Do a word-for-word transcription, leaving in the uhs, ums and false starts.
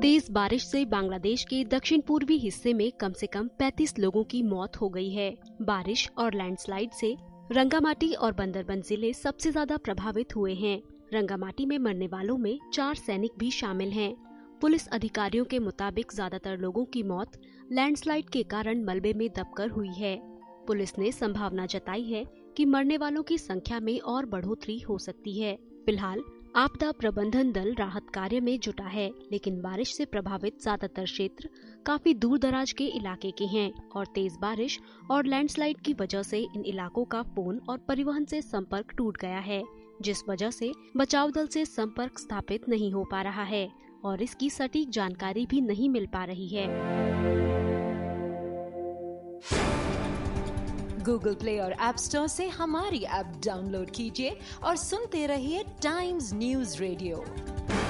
तेज बारिश से बांग्लादेश के दक्षिण पूर्वी हिस्से में कम से कम पैंतीस लोगों की मौत हो गई है। बारिश और लैंडस्लाइड से रंगामाटी और बंदरबन जिले सबसे ज्यादा प्रभावित हुए हैं। रंगामाटी में मरने वालों में चार सैनिक भी शामिल हैं। पुलिस अधिकारियों के मुताबिक ज्यादातर लोगों की मौत लैंडस्लाइड के कारण मलबे में दबकर हुई है। पुलिस ने संभावना जताई है कि मरने वालों की संख्या में और बढ़ोतरी हो सकती है। फिलहाल आपदा प्रबंधन दल राहत कार्य में जुटा है, लेकिन बारिश से प्रभावित ज्यादातर क्षेत्र काफी दूर दराज के इलाके के हैं और तेज बारिश और लैंडस्लाइड की वजह से इन इलाकों का फोन और परिवहन से संपर्क टूट गया है, जिस वजह से बचाव दल से संपर्क स्थापित नहीं हो पा रहा है और इसकी सटीक जानकारी भी नहीं मिल पा रही है। गूगल प्ले और ऐप स्टोर से हमारी ऐप डाउनलोड कीजिए और सुनते रहिए टाइम्स न्यूज रेडियो।